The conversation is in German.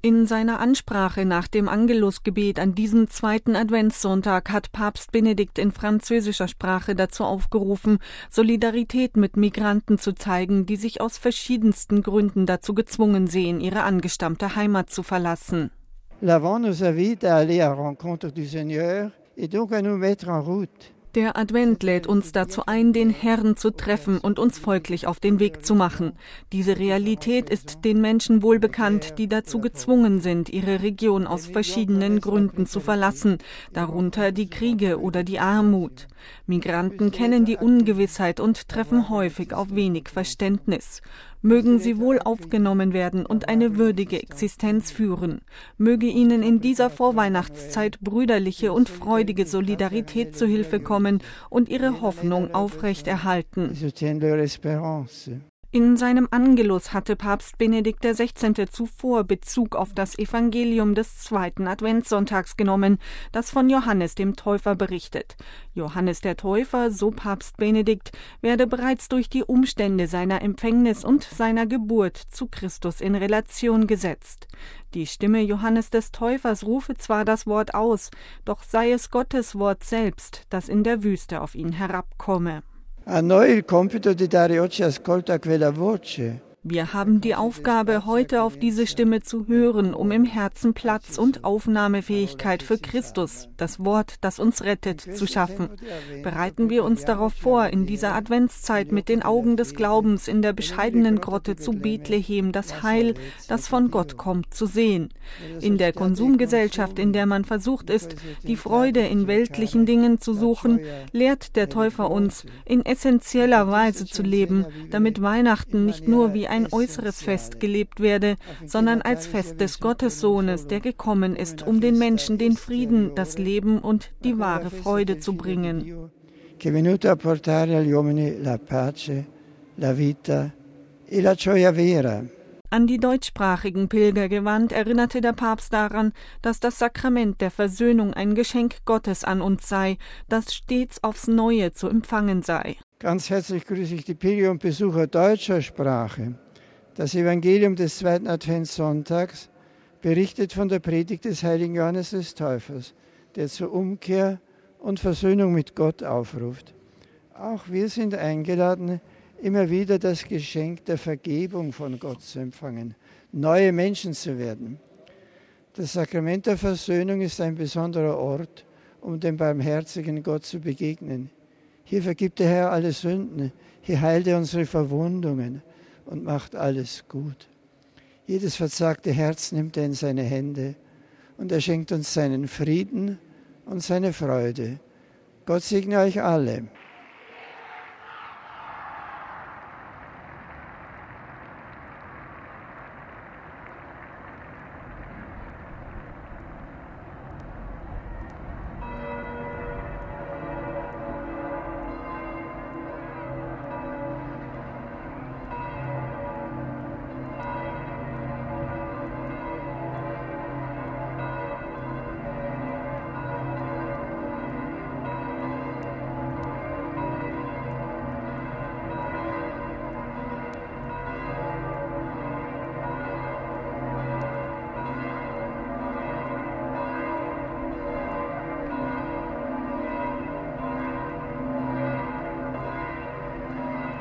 In seiner Ansprache nach dem Angelusgebet an diesem zweiten Adventssonntag hat Papst Benedikt in französischer Sprache dazu aufgerufen, Solidarität mit Migranten zu zeigen, die sich aus verschiedensten Gründen dazu gezwungen sehen, ihre angestammte Heimat zu verlassen. L'Avent nous invite à aller à la rencontre du Seigneur et donc à nous mettre en route. Der Advent lädt uns dazu ein, den Herrn zu treffen und uns folglich auf den Weg zu machen. Diese Realität ist den Menschen wohl bekannt, die dazu gezwungen sind, ihre Region aus verschiedenen Gründen zu verlassen, darunter die Kriege oder die Armut. Migranten kennen die Ungewissheit und treffen häufig auf wenig Verständnis. Mögen sie wohl aufgenommen werden und eine würdige Existenz führen. Möge ihnen in dieser Vorweihnachtszeit brüderliche und freudige Solidarität zu Hilfe kommen und ihre Hoffnung aufrechterhalten. In seinem Angelus hatte Papst Benedikt XVI. Zuvor Bezug auf das Evangelium des zweiten Adventssonntags genommen, das von Johannes dem Täufer berichtet. Johannes der Täufer, so Papst Benedikt, werde bereits durch die Umstände seiner Empfängnis und seiner Geburt zu Christus in Relation gesetzt. Die Stimme Johannes des Täufers rufe zwar das Wort aus, doch sei es Gottes Wort selbst, das in der Wüste auf ihn herabkomme. A noi il compito di dare oggi ascolto a quella voce. Wir haben die Aufgabe, heute auf diese Stimme zu hören, um im Herzen Platz und Aufnahmefähigkeit für Christus, das Wort, das uns rettet, zu schaffen. Bereiten wir uns darauf vor, in dieser Adventszeit mit den Augen des Glaubens in der bescheidenen Grotte zu Bethlehem das Heil, das von Gott kommt, zu sehen. In der Konsumgesellschaft, in der man versucht ist, die Freude in weltlichen Dingen zu suchen, lehrt der Täufer uns, in essentieller Weise zu leben, damit Weihnachten nicht nur wie ein äußeres Fest gelebt werde, sondern als Fest des Gottessohnes, der gekommen ist, um den Menschen den Frieden, das Leben und die wahre Freude zu bringen. Che è venuto a portare agli uomini la pace, la vita e la gioia vera. An die deutschsprachigen Pilger gewandt, erinnerte der Papst daran, dass das Sakrament der Versöhnung ein Geschenk Gottes an uns sei, das stets aufs Neue zu empfangen sei. Ganz herzlich grüße ich die Pilger und Besucher deutscher Sprache. Das Evangelium des zweiten Adventssonntags berichtet von der Predigt des heiligen Johannes des Täufers, der zur Umkehr und Versöhnung mit Gott aufruft. Auch wir sind eingeladen, immer wieder das Geschenk der Vergebung von Gott zu empfangen, neue Menschen zu werden. Das Sakrament der Versöhnung ist ein besonderer Ort, um dem barmherzigen Gott zu begegnen. Hier vergibt der Herr alle Sünden, hier heilt er unsere Verwundungen und macht alles gut. Jedes verzagte Herz nimmt er in seine Hände und er schenkt uns seinen Frieden und seine Freude. Gott segne euch alle.